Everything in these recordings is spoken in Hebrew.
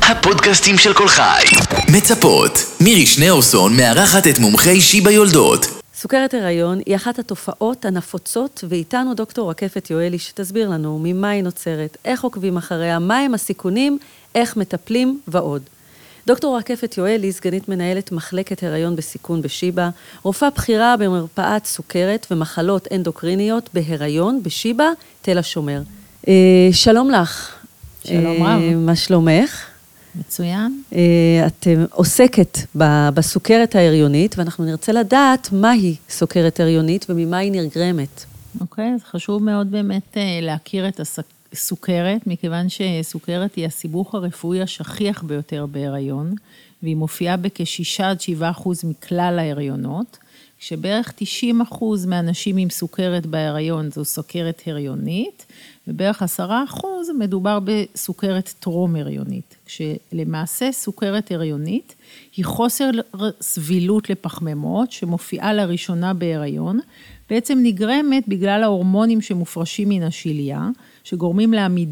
הפודקאסטים של כל חי. מצפות. מירי שניאורסון מארחת את מומחי שיבה יולדות. סוכרת הריון היא אחת התופעות הנפוצות, ואיתנו דוקטור רקפת יואלי שתסביר לנו ממה היא נוצרת, איך עוקבים אחריה, מהם הסיכונים, איך מטפלים ועוד. דוקטור רקפת יואלי, סגנית מנהלת מחלקת הריון בסיכון בשיבה, רופאה בכירה במרפאת סוכרת ומחלות אנדוקריניות בהריון בשיבה, תל השומר. שלום לך. שלום רב. מה שלומך? מצוין. את עוסקת בסוכרת ההריונית, ואנחנו נרצה לדעת מהי סוכרת הריונית וממה היא נגרמת. אוקיי, אז חשוב מאוד באמת להכיר את הסוכרת, מכיוון שסוכרת היא הסיבוך הרפואי השכיח ביותר בהריון, והיא מופיעה בכ6-7% מכלל ההריונות, כשבערך 90% מהנשים עם סוכרת בהריון זו סוכרת הריונית, ובערך 10% מדובר בסוכרת טרום הריונית, כשלמעשה סוכרת הריונית היא חוסר סבילות לפחמימות שמופיעה לראשונה בהריון, בעצם נגרמת בגלל ההורמונים שמופרשים מן השליה, שגורמים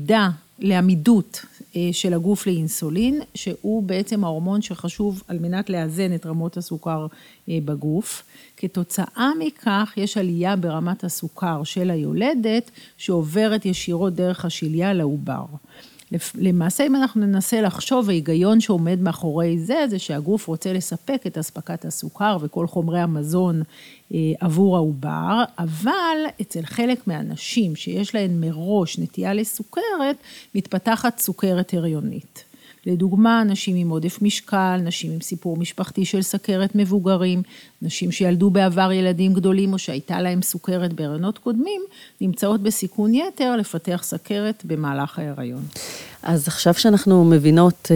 לעמידות של הגוף לאינסולין, שהוא בעצם ההורמון שחשוב על מנת לאזן את רמות הסוכר בגוף. כתוצאה מכך יש עלייה ברמת הסוכר של היולדת, שעוברת ישירות דרך השליה לעובר. למעשה, אם אנחנו ננסה לחשוב, ההיגיון שעומד מאחורי זה, זה שהגוף רוצה לספק את אספקת הסוכר וכל חומרי המזון עבור העובר, אבל אצל חלק מהאנשים שיש להן מראש נטייה לסוכרת, מתפתחת סוכרת הריונית. לדוגמה, נשים עם עודף משקל, נשים עם סיפור משפחתי של סוכרת מבוגרים, נשים שילדו בעבר ילדים גדולים או שהייתה להם סוכרת בהריונות קודמים, נמצאות בסיכון יתר לפתח סוכרת במהלך ההיריון. אז עכשיו שאנחנו מבינות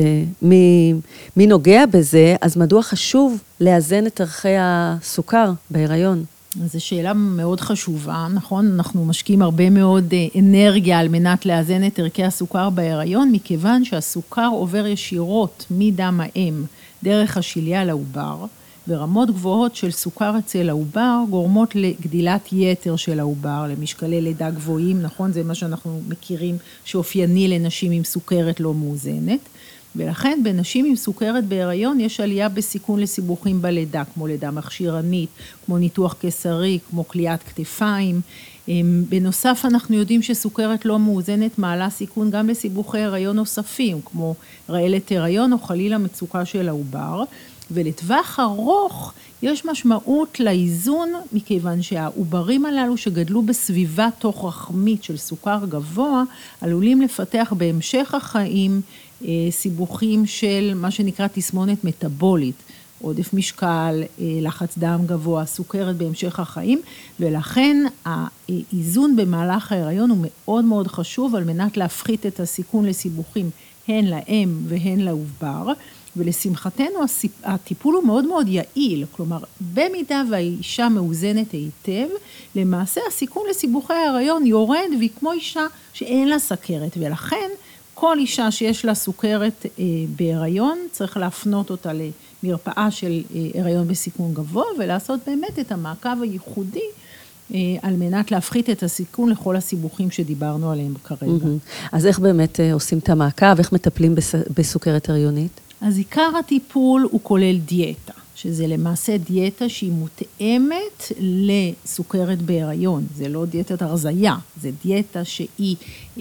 מי נוגע בזה, אז מדוע חשוב לאזן את ערכי הסוכר בהיריון? אז זו שאלה מאוד חשובה, נכון? אנחנו משקיעים הרבה מאוד אנרגיה על מנת לאזן את ערכי הסוכר בהיריון, מכיוון שהסוכר עובר ישירות מדם האם דרך השליה לעובר, ורמות גבוהות של סוכר אצל העובר גורמות לגדילת יתר של העובר, למשקלי לידה גבוהים, נכון? זה מה שאנחנו מכירים שאופייני לנשים עם סוכרת לא מאוזנת. ולכן בנשים עם סוכרת בהיריון יש עלייה בסיכון לסיבוכים בלידה, כמו לידה מכשירנית, כמו ניתוח קיסרי, כמו כליית כתפיים. בנוסף אנחנו יודעים שסוכרת לא מאוזנת מעלה סיכון גם לסיבוכי הריון נוספים, כמו רעלת הריון או חלילה מצוקה של העובר. ולטווח ארוך יש משמעות לאיזון, מכיוון שהעוברים הללו שגדלו בסביבה תוך רחמית של סוכר גבוה, עלולים לפתח בהמשך החיים סיבוכים של מה שנקרא תסמונת מטאבולית, עודף משקל, לחץ דם גבוה, סוכרת בהמשך החיים, ולכן האיזון במהלך ההיריון הוא מאוד מאוד חשוב על מנת להפחית את הסיכון לסיבוכים הן לאם והן לעובר, ולשמחתנו הטיפול הוא מאוד מאוד יעיל, כלומר במידה והאישה מאוזנת היטב, למעשה הסיכון לסיבוכי ההיריון יורד והיא כמו אישה שאין לה סוכרת, ולכן כל אישה שיש לה סוכרת בהיריון צריך להפנות אותה למרפאה של הריון בסיכון גבוה ולעשות באמת את המעקב הייחודי על מנת להפחית את הסיכון לכל הסיבוכים שדיברנו עליהם כרגע. אז איך באמת עושים את המעקב, איך מטפלים בסוכרת הריונית? אז עיקר הטיפול הוא כולל דיאטה, שזה למעשה דיאטה שהיא מותאמת לסוכרת בהיריון, זה לא דיאטת הרזיה, זה דיאטה שהיא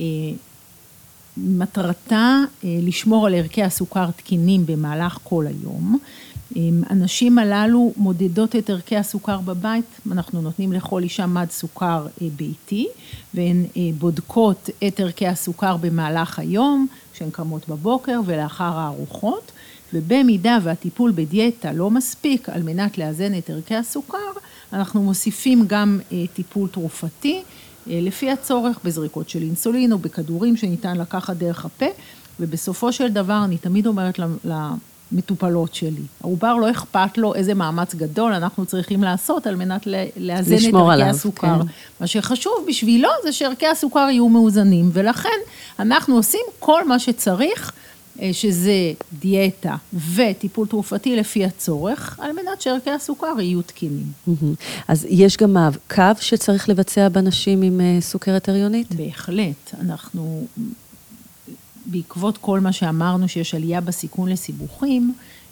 מטרתה לשמור על ערכי הסוכר תקינים במהלך כל היום. הנשים הללו מודדות את ערכי הסוכר בבית, אנחנו נותנים לכל אישה מד סוכר ביתי, והן בודקות את ערכי הסוכר במהלך היום, כשהן קמות בבוקר ולאחר הארוחות, ובמידה והטיפול בדיאטה לא מספיק על מנת לאזן את ערכי הסוכר, אנחנו מוסיפים גם טיפול תרופתי, לפי הצורך בזריקות של אינסולין או בכדורים שניתן לקחת דרך הפה, ובסופו של דבר אני תמיד אומרת למטופלות שלי, העובר לא אכפת לו איזה מאמץ גדול אנחנו צריכים לעשות על מנת לאזן את ערכי הסוכר. כן. מה שחשוב בשבילו זה שערכי הסוכר יהיו מאוזנים, ולכן אנחנו עושים כל מה שצריך, שזה דיאטה וטיפול תרופתי לפי הצורך, על מנת שערכי הסוכר יהיו תקינים. אז יש גם מעקב שצריך לבצע בנשים עם סוכרת הריונית? בהחלט, אנחנו בעקבות כל מה שאמרנו שיש עלייה בסיכון לסיבוכים,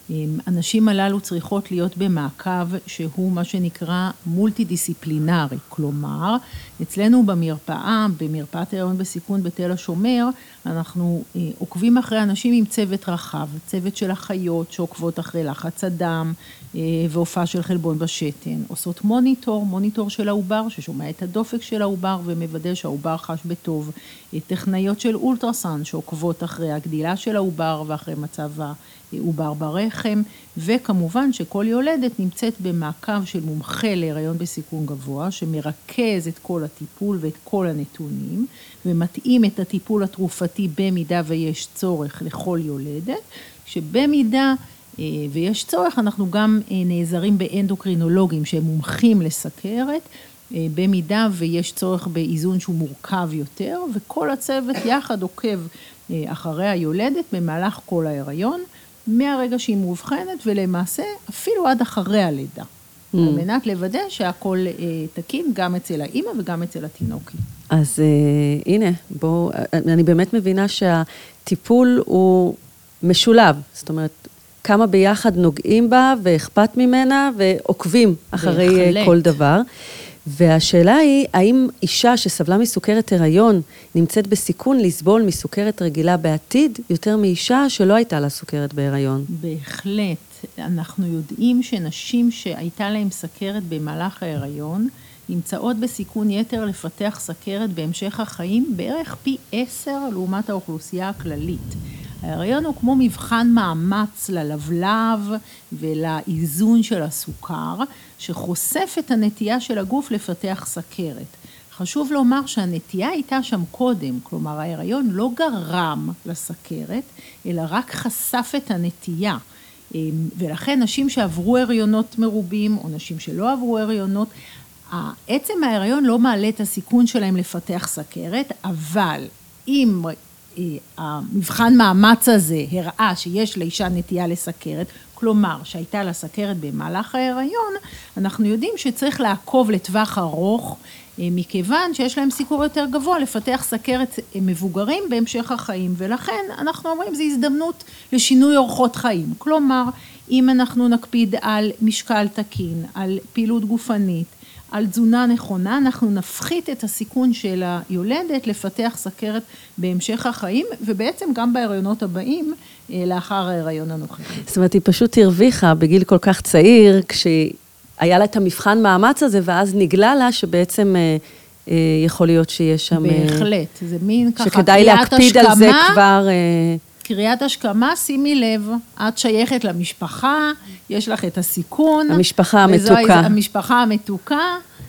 הנשים הללו צריכות להיות במעקב שהוא מה שנקרא מולטי-דיסציפלינרי, כלומר, אצלנו במרפאת ההיריון בסיכון בתל השומר, אנחנו עוקבים אחרי אנשים עם צוות רחב, צוות של אחיות שעוקבות אחרי לחץ הדם והופעה של חלבון בשתן, עושות מוניטור של העובר ששומע את הדופק של העובר ומוודא שהעובר חש בטוב, טכנאיות של אולטרסאונד שעוקבות אחרי הגדילה של העובר ואחרי מצב העובר ברחם, וכמובן שכל יולדת נמצאת במעקב של מומחה להיריון בסיכון גבוה, שמרכז את כל הטיפול ואת כל הנתונים, ומתאים את הטיפול התרופתי במידה ויש צורך לכל יולדת, שבמידה ויש צורך אנחנו גם נעזרים באנדוקרינולוגים שהם מומחים לסכרת, במידה ויש צורך באיזון שהוא מורכב יותר, וכל הצוות יחד עוקב אחרי היולדת במהלך כל ההיריון, מהרגע שהיא מאובחנת ולמעשה אפילו עד אחרי הלידה, על מנת לוודא שהכל תקין גם אצל האמא וגם אצל התינוקי. אז הנה, בואו, אני באמת מבינה שהטיפול הוא משולב, זאת אומרת, כמה ביחד נוגעים בה ואכפת ממנה ועוקבים אחרי כל דבר. והשאלה היא, האם אישה שסבלה מסוכרת הריון נמצאת בסיכון לסבול מסוכרת רגילה בעתיד, יותר מאישה שלא הייתה לה סוכרת בהיריון? בהחלט. אנחנו יודעים שנשים שהייתה להן סכרת במהלך ההיריון, נמצאות בסיכון יתר לפתח סכרת בהמשך החיים, בערך פי 10 לעומת האוכלוסייה הכללית. ההיריון הוא כמו מבחן מאמץ ללבלב ולאיזון של הסוכר, שחושף את הנטייה של הגוף לפתח סכרת. חשוב לומר שהנטייה הייתה שם קודם, כלומר ההיריון לא גרם לסכרת, אלא רק חשף את הנטייה. ולכן נשים שעברו הריונות מרובים, או נשים שלא עברו הריונות, עצם ההיריון לא מעלה את הסיכון שלהם לפתח סכרת, אבל אם המבחן מאמץ הזה הראה שיש לאישה נטייה לסכרת, כלומר שהייתה לה סכרת במהלך ההיריון, אנחנו יודעים שצריך לעקוב לטווח ארוך, מכיוון שיש להם סיכוי יותר גבוה לפתח סכרת מבוגרים בהמשך החיים, ולכן אנחנו אומרים זו הזדמנות לשינוי אורחות חיים, כלומר אם אנחנו נקפיד על משקל תקין, על פעילות גופנית, על תזונה נכונה, אנחנו נפחית את הסיכון של היולדת לפתח סכרת בהמשך החיים, ובעצם גם בהיריונות הבאים לאחר ההיריון הנוכחי. זאת אומרת, היא פשוט הרוויחה בגיל כל כך צעיר, כשהיה לה את המבחן מאמץ הזה, ואז נגלה לה שבעצם יכול להיות שיש שם... בהחלט, זה מין ככה... שכדאי להקפיד על זה כבר... קריאת השכמה, שימי לב, את שייכת למשפחה, יש לך את הסיכון. המשפחה המתוקה. המשפחה המתוקה,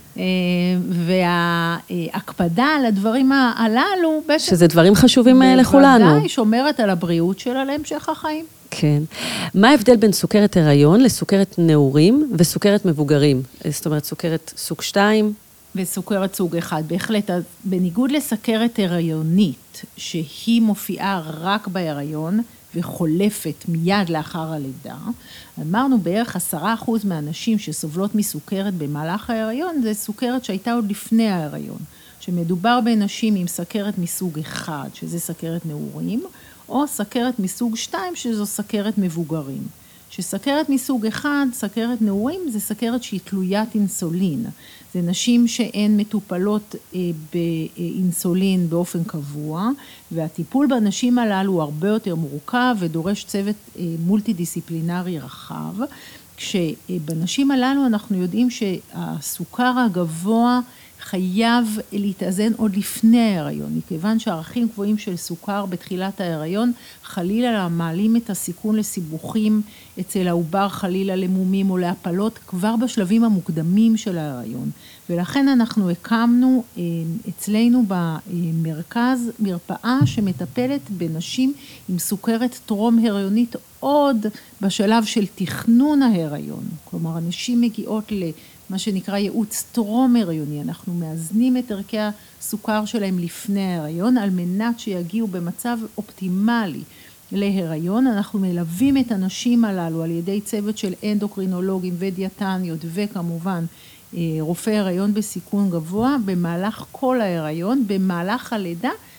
וההקפדה על הדברים הללו. שזה דברים חשובים לכולנו. בוודאי, שומרת על הבריאות שלה להמשך החיים. כן. מה ההבדל בין סוכרת הריון לסוכרת נעורים וסוכרת מבוגרים? זאת אומרת, סוכרת סוג 2? וסוכרת סוג 1, בהחלט, בניגוד לסכרת הריונית, שהיא מופיעה רק בהיריון וחולפת מיד לאחר הלידה, אמרנו בערך 10% מהנשים שסובלות מסוכרת במהלך ההיריון, זה סוכרת שהייתה עוד לפני ההיריון, שמדובר בנשים עם סכרת מסוג 1, שזה סכרת נעורים, או סכרת מסוג 2, שזו סכרת מבוגרים. שסכרת מסוג 1, סכרת נעורים, זה סכרת שהיא תלוית אינסולין. זה נשים שהן מטופלות באינסולין באופן קבוע, והטיפול בנשים הללו הוא הרבה יותר מורכב ודורש צוות מולטי-דיסציפלינרי רחב, כשבנשים הללו אנחנו יודעים שהסוכר הגבוה חייב להתאזן עוד לפני ההיריון, מכיוון שערכים גבוהים של סוכר בתחילת ההיריון, חלילה מעלים את הסיכון לסיבוכים אצל העובר, חלילה למומים או להפלות, כבר בשלבים המוקדמים של ההיריון. ולכן אנחנו הקמנו אצלנו במרכז מרפאה שמטפלת בנשים עם סוכרת טרום הריונית עוד בשלב של תכנון ההיריון. כלומר, הנשים מגיעות מה שנקרא ייעוץ טרום הריוני, אנחנו מאזנים את ערכי הסוכר שלהם לפני ההיריון, על מנת שיגיעו במצב אופטימלי להיריון. אנחנו מלווים את הנשים הללו על ידי צוות של אנדוקרינולוגים ודיאטניות, וכמובן רופאי הריון בסיכון גבוה, במהלך כל ההיריון, במהלך הלידה,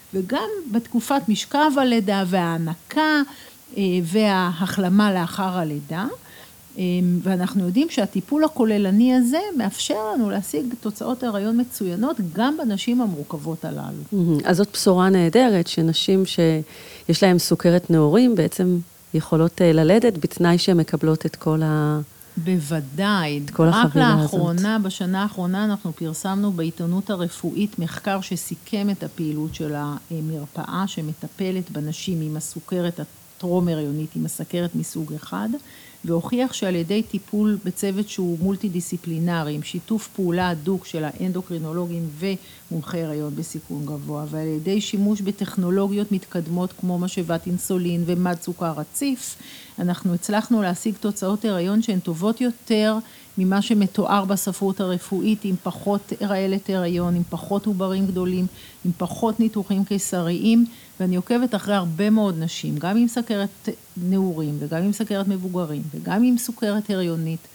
וגם בתקופת משכב הלידה וההנקה וההחלמה לאחר הלידה. ואנחנו יודעים שהטיפול הכוללני הזה מאפשר לנו להשיג תוצאות הריון מצוינות גם בנשים המורכבות הללו. אז זאת בשורה נהדרת, שנשים שיש להן סוכרת נעורים בעצם יכולות ללדת בתנאי שהן מקבלות את כל בוודאי. את כל החבילה הזאת. רק לאחרונה, בשנה האחרונה אנחנו פרסמנו בעיתונות הרפואית מחקר שסיכם את הפעילות של המרפאה שמטפלת בנשים עם הסוכרת הטרום הריונית, עם הסוכרת מסוג אחד, והוכיח שעל ידי טיפול בצוות שהוא מולטי דיסציפלינרי, עם שיתוף פעולה הדוק של האנדוקרינולוגים ומומחי הריון בסיכון גבוה, ועל ידי שימוש בטכנולוגיות מתקדמות כמו משאבת אינסולין ומד סוכר רציף, אנחנו הצלחנו להשיג תוצאות הריון שהן טובות יותר ממה שמתואר בספרות הרפואית, עם פחות רעלת הריון, עם פחות עוברים גדולים, עם פחות ניתוחים קיסריים, ואני עוקבת אחרי הרבה מאוד נשים, גם עם סוכרת נעורים וגם עם סוכרת מבוגרים וגם עם סוכרת הריונית,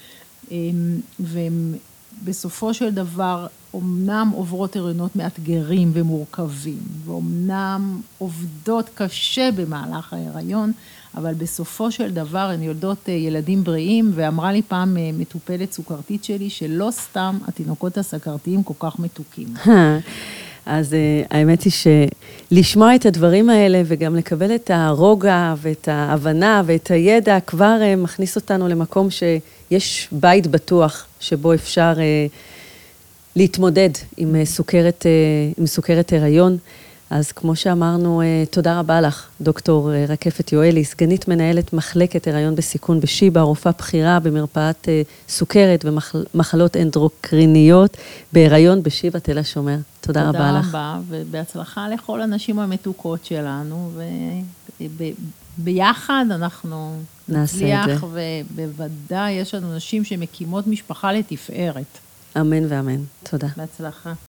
ובסופו של דבר אומנם עוברות הריונות מאתגרים ומורכבים, ואומנם עובדות קשה במהלך ההיריון, אבל בסופו של דבר הן יולדות ילדים בריאים, ואמרה לי פעם מטופלת סוכרתית שלי, שלא סתם התינוקות הסוכרתיים כל כך מתוקים. אז האמת היא שלשמוע את הדברים האלה, וגם לקבל את הרוגע ואת ההבנה ואת הידע, כבר מכניס אותנו למקום שיש בית בטוח, שבו אפשר להתמודד עם סוכרת הריון. אז כמו שאמרנו, תודה רבה לך, דוקטור רקפת יואלי, סגנית מנהלת מחלקת הריון בסיכון בשיבא, רופאה בכירה במרפאת סוכרת ומחלות אנדוקריניות בהיריון בשיבא תל השומר. תודה רבה לך. תודה רבה, ובהצלחה לכל הנשים המתוקות שלנו, וביחד אנחנו נצליח, ובוודאי יש לנו נשים שמקימות משפחה לתפארת. אמן ואמן. תודה. בהצלחה.